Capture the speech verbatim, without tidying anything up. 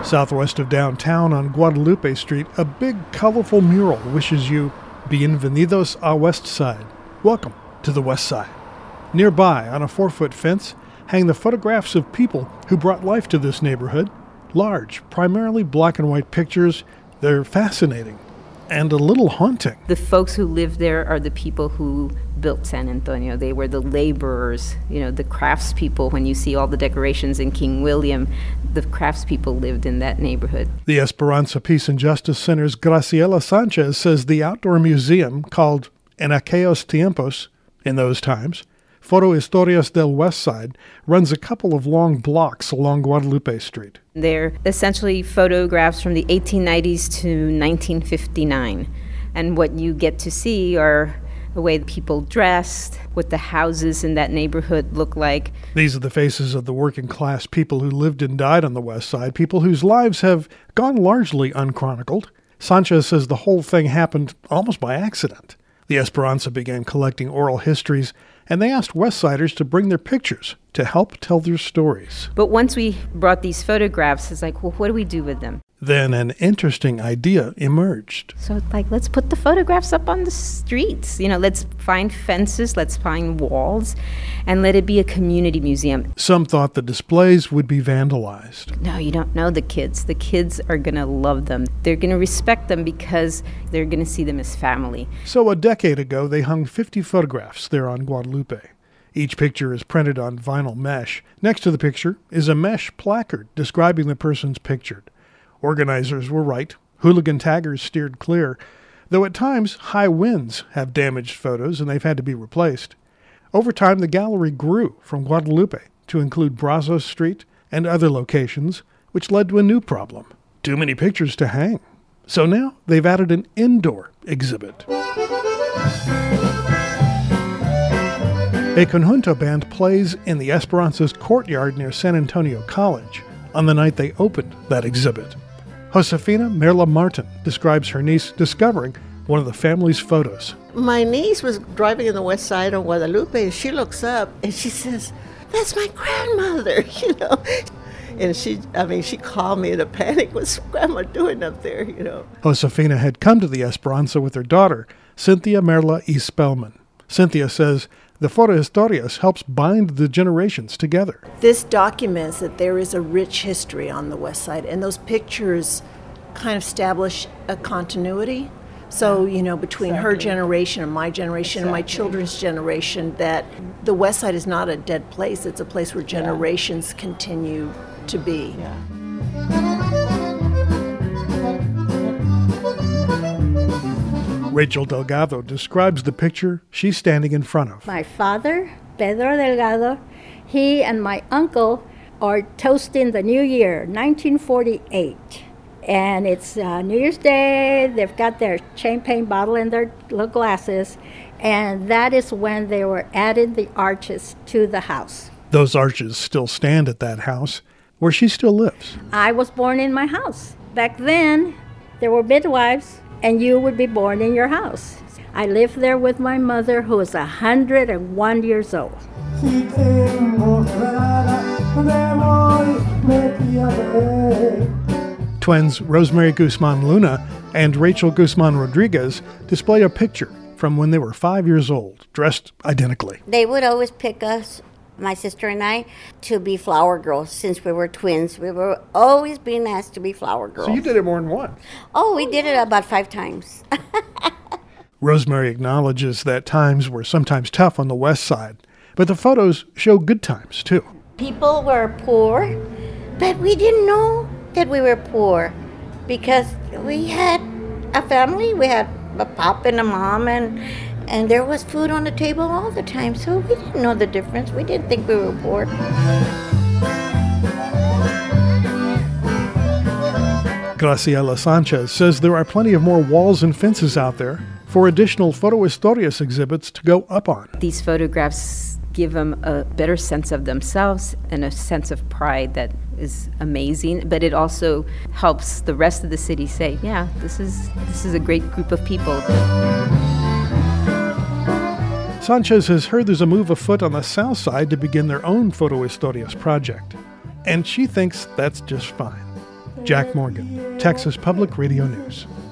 Southwest of downtown on Guadalupe Street, a big, colorful mural wishes you Bienvenidos a West Side. Welcome to the West Side. Nearby, on a four-foot fence, hang the photographs of people who brought life to this neighborhood. Large, primarily black and white pictures. They're fascinating and a little haunting. The folks who live there are the people who built San Antonio. They were the laborers, you know, the craftspeople. When you see all the decorations in King William, the craftspeople lived in that neighborhood. The Esperanza Peace and Justice Center's Graciela Sanchez says the outdoor museum, called En Aquellos Tiempos, in those times, Foto Historias del West Side, runs a couple of long blocks along Guadalupe Street. They're essentially photographs from the eighteen nineties to nineteen fifty-nine. And what you get to see are the way people dressed, what the houses in that neighborhood look like. These are the faces of the working class people who lived and died on the West Side, people whose lives have gone largely unchronicled. Sanchez says the whole thing happened almost by accident. The Esperanza began collecting oral histories, and they asked West Siders to bring their pictures to help tell their stories. But once we brought these photographs, it's like, well, what do we do with them? Then an interesting idea emerged. So it's like, let's put the photographs up on the streets. You know, let's find fences, let's find walls, and let it be a community museum. Some thought the displays would be vandalized. No, you don't know the kids. The kids are going to love them. They're going to respect them because they're going to see them as family. So a decade ago, they hung fifty photographs there on Guadalupe. Each picture is printed on vinyl mesh. Next to the picture is a mesh placard describing the persons pictured. Organizers were right. Hooligan taggers steered clear, though at times high winds have damaged photos and they've had to be replaced. Over time, the gallery grew from Guadalupe to include Brazos Street and other locations, which led to a new problem: too many pictures to hang. So now they've added an indoor exhibit. A conjunto band plays in the Esperanza's courtyard near San Antonio College on the night they opened that exhibit. Josefina Merla Martin describes her niece discovering one of the family's photos. My niece was driving in the West Side on Guadalupe, and she looks up and she says, "That's my grandmother," you know. And she, I mean, she called me in a panic. What's Grandma doing up there, you know? Josefina had come to the Esperanza with her daughter, Cynthia Merla E. Spellman. Cynthia says the Foto Historias helps bind the generations together. This documents that there is a rich history on the West Side, and those pictures kind of establish a continuity. So, you know, between exactly. her generation and my generation exactly. and my children's generation, that the West Side is not a dead place. It's a place where generations yeah. continue to be. Yeah. Rachel Delgado describes the picture she's standing in front of. My father, Pedro Delgado, he and my uncle are toasting the new year, nineteen forty-eight. And it's uh, New Year's Day. They've got their champagne bottle in their little glasses. And that is when they were adding the arches to the house. Those arches still stand at that house, where she still lives. I was born in my house. Back then, there were midwives, and you would be born in your house. I lived there with my mother, who is one hundred one years old. Twins Rosemary Guzman Luna and Rachel Guzman Rodriguez display a picture from when they were five years old, dressed identically. They would always pick us, my sister and I, to be flower girls. Since we were twins, we were always being asked to be flower girls. So you did it more than once. Oh, we did it about five times. Rosemary acknowledges that times were sometimes tough on the West Side, but the photos show good times, too. People were poor, but we didn't know that we were poor because we had a family. We had a pop and a mom, and and there was food on the table all the time, so we didn't know the difference. We didn't think we were poor. Graciela Sanchez says there are plenty of more walls and fences out there for additional Foto Historias exhibits to go up on. These photographs give them a better sense of themselves and a sense of pride that is amazing, but it also helps the rest of the city say, yeah, this is this is a great group of people. Sanchez has heard there's a move afoot on the South Side to begin their own Foto Historias project, and she thinks that's just fine. Jack Morgan, Texas Public Radio News.